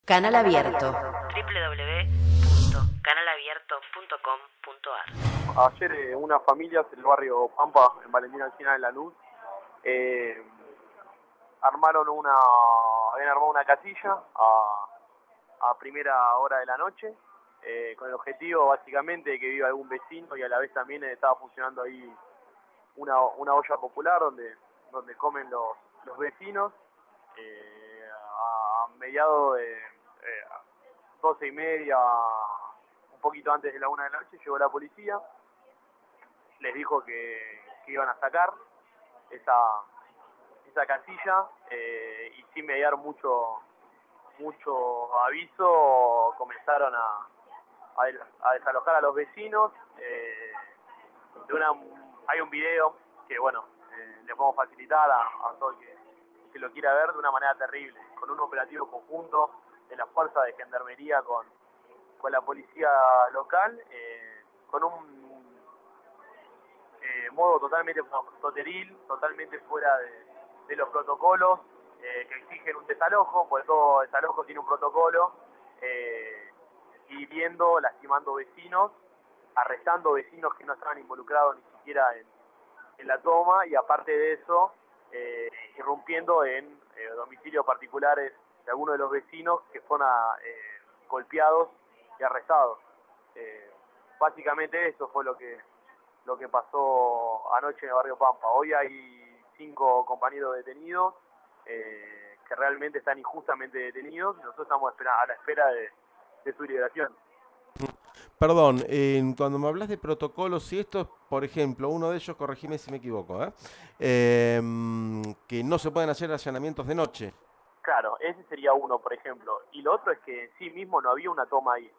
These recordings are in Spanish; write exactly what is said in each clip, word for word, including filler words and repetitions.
Canal Abierto. doble u doble u doble u punto canal abierto punto com punto a r. Ayer eh, unas familias del barrio Pampa, en Valentina Alsina de Lanús, eh, armaron una, habían armado una casilla a, a primera hora de la noche, eh, con el objetivo básicamente de que viva algún vecino, y a la vez también eh, estaba funcionando ahí una, una olla popular donde, donde comen los, los vecinos. Eh, a mediados de eh, doce y media, un poquito antes de la una de la noche, llegó la policía, les dijo que, que iban a sacar esa, esa casilla, eh, y sin mediar mucho mucho aviso comenzaron a, a, a desalojar a los vecinos. Eh, de una, hay un video que, bueno, eh, les podemos facilitar a, a todo el que, que lo quiera ver, de una manera terrible, con un operativo conjunto de la fuerza de gendarmería con, con la policía local, eh, con un eh, modo totalmente toteril, totalmente fuera de, de los protocolos eh, que exigen un desalojo, porque todo desalojo tiene un protocolo, eh, hiriendo, lastimando vecinos, arrestando vecinos que no estaban involucrados ni siquiera en, en la toma, y aparte de eso, eh, irrumpiendo en eh, domicilios particulares de algunos de los vecinos que fueron a, eh, golpeados y arrestados. Eh, básicamente eso fue lo que lo que pasó anoche en el barrio Pampa. Hoy hay cinco compañeros detenidos eh, que realmente están injustamente detenidos, y nosotros estamos a la espera de, de su liberación. Perdón, eh, cuando me hablas de protocolos, si esto es, por ejemplo, uno de ellos, corregime si me equivoco, ¿eh? Eh, que no se pueden hacer allanamientos de noche. Claro, ese sería uno, por ejemplo. Y lo otro es que en sí mismo no había una toma ahí.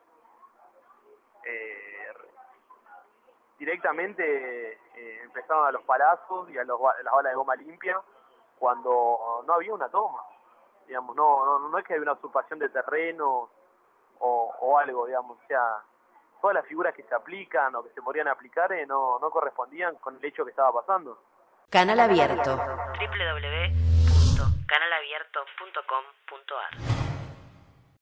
Eh, directamente eh, empezaron a los palazos y a, los, a las balas de goma limpia cuando no había una toma. Digamos, no, no, no es que haya una usurpación de terreno o, o algo, digamos, o sea, todas las figuras que se aplican o que se podrían aplicar eh, no, no correspondían con el hecho que estaba pasando. Canal Abierto. doble u doble u doble u punto canal abierto punto com punto a r.